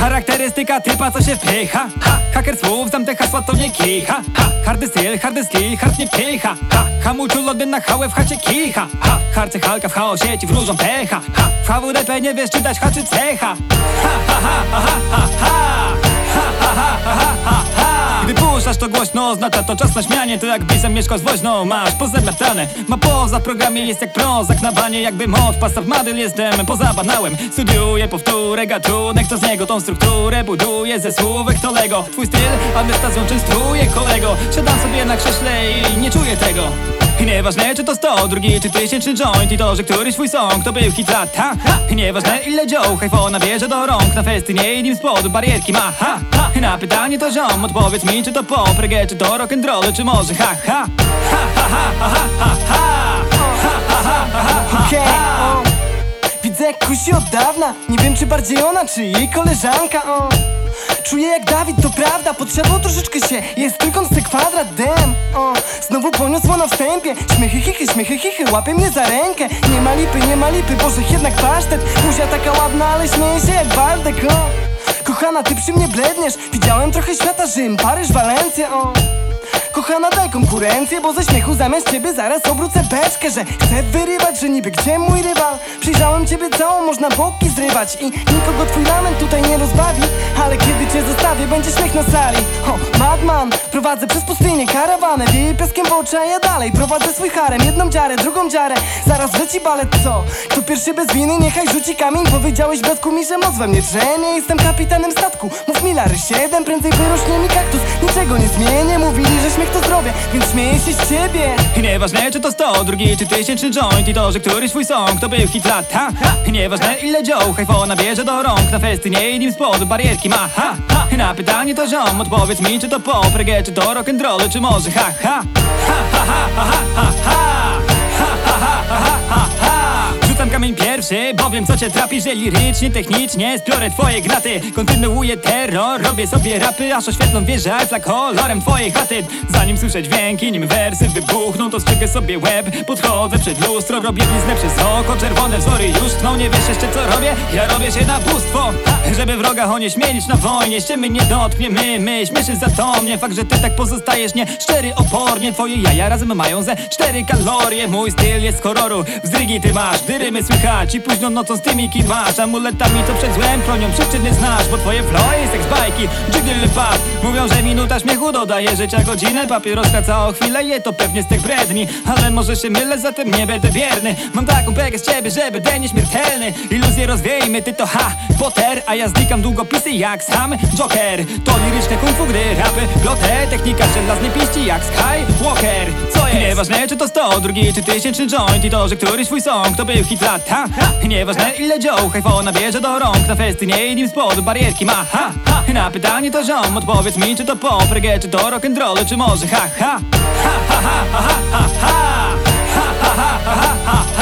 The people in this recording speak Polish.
Charakterystyka typa, co się wpycha. Haker słów, zamte hasła to nie kicha. Hardy styl, hard nie pycha. Hamuciu lody na hałę w chacie kicha. Harce halka w chaosie ci wróżą pecha. W HWDP nie wiesz czy dać H czy cecha. Gdy puszczasz to głośno, oznacza to czas na śmianie. To jak bisem mieszkasz woźną, masz pozamiatane. Ma poza w programie jest jak prozak na banie. Jakby mod pastaw madyl, jestem poza banałem. Studiuję powtórę gatunek, to z niego tą strukturę buduję ze słówek to Lego. Twój styl anestazją częstuje kolego. Siadam sobie na krześle i nie czuję tego. I nieważne czy to 100, drugi czy 1000 joint. I to, że któryś twój song to był hit lata. I nieważne ile dzioł iPhone'a bierze do rąk. Na festynie i nim spod barierki ma. I na pytanie to ziom, odpowiedz mi czy to pop, reggae, czy to rock'n'roll, czy może Widzę jak kusi od dawna. Nie wiem czy bardziej ona, czy jej koleżanka. Czuję jak Dawid, to prawda. Podsiadło troszeczkę się, jest tylko C kwadrat. Znowu poniosło na wstępie. Śmiechy chichy, łapie mnie za rękę. Nie ma lipy, Boże jednak pasztet. Buzia taka ładna, ale śmieje się jak Waldek. Kochana, ty przy mnie bledniesz. Widziałem trochę świata, Rzym, Paryż, Walencja. Kochana, daj konkurencję, bo ze śmiechu zamiast ciebie zaraz obrócę beczkę. Że chcę wyrywać, że niby gdzie mój rywal. Przyjrzałem ciebie całą, można boki zrywać. I nikogo twój lament tutaj nie rozbawi. Ale kiedy cię zostawię, będzie śmiech na sali. Madman, prowadzę przez pustynię karawanę. Wieje piaskiem w oczy, a ja dalej prowadzę swój harem. Jedną dziarę, drugą dziarę, zaraz leci balet, co? Kto pierwszy bez winy, niechaj rzuci kamień. Powiedziałeś bratku mi, że moc we mnie drzemie. Jestem kapitanem statku, mów mi Lary 7. Prędzej wyrośnie mi kaktus, niczego nie zmienię. Mówili, że śmiech to zdrowie, więc śmieję się z ciebie. I nieważne czy to 100, drugi czy 1000 joint. I to, że któryś twój song to był hit lata. I nieważne ile dzioł iPhone'a bierze do rąk. Na festynie i nim spod barierki ma. I na pytanie to ziom, odpowiedz mi czy to pop, reggae, czy to rock'n'roll, czy może Rzucam kamień pierwszy, bo wiem co cię trapi, że lirycznie, technicznie zbiorę twoje graty. Kontynuuję terror, robię sobie rapy, aż oświetlą wieżę za kolorem twojej chaty. Zanim słyszę dźwięki, nim wersy wybuchną, to strzygę sobie łeb. Podchodzę przed lustro, robię bliznę przez oko. Czerwone wzory już tną, nie wiesz jeszcze co robię? Ja robię się na bóstwo, żeby wroga o nie śmielić na wojnie. Ściemy nie dotknie, my śmieszy za to mnie. Fakt, że ty tak pozostajesz nie szczery opornie. Twoje jaja razem mają ze 4 kalorie. Mój styl jest z horroru, wzdrygi ty masz, gdy rymy słychać i późną nocą z tymi kiwasz. Amuletami to przed złem chronią, przyczyny znasz, bo twoje flow jest jak z bajki, jiggle pop. Mówią, że minuta śmiechu dodaje życia godzinę. Papieroska całą chwilę je to pewnie z tych bredni. Ale może się mylę, zatem nie będę bierny. Mam taką bekę z ciebie, że będę nieśmiertelny. Iluzję rozwiejmy, ty to Potter, a ja znikam długopisy jak sam Joker. To liryczne kung fu, gdy rapy plotę. Technika żelaznej piści jak Skywalker. Co jest? Nieważne czy to 100, drugi czy 1000 joint. I to, że któryś twój song to był hit lata. Nieważne ile dzioł iPhone'a bierze do rąk. Na festynie i nim spod barierki ma. Na pytanie to ziom, odpowiedz mi czy to pop, reggae, czy to rock'n'roll, czy może